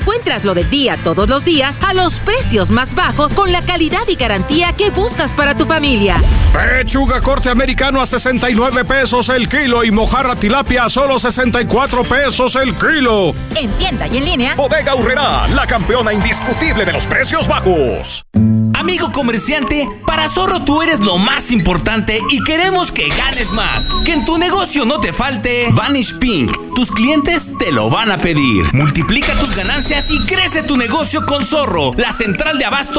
Encuéntralo de día todos los días a los precios más bajos con la calidad y garantía que buscas para tu familia. Pechuga corte americano a 69 pesos el kilo y mojarra tilapia a solo 64 pesos el kilo. En tienda y en línea. Bodega Aurrerá, la campeona indiscutible de los precios bajos. Amigo comerciante, para Zorro tú eres lo más importante y queremos que ganes más. Que en tu negocio no te falte Vanish Pink. Tus clientes te lo van a pedir. Multiplica tus ganancias y crece tu negocio con Zorro, la central de abasto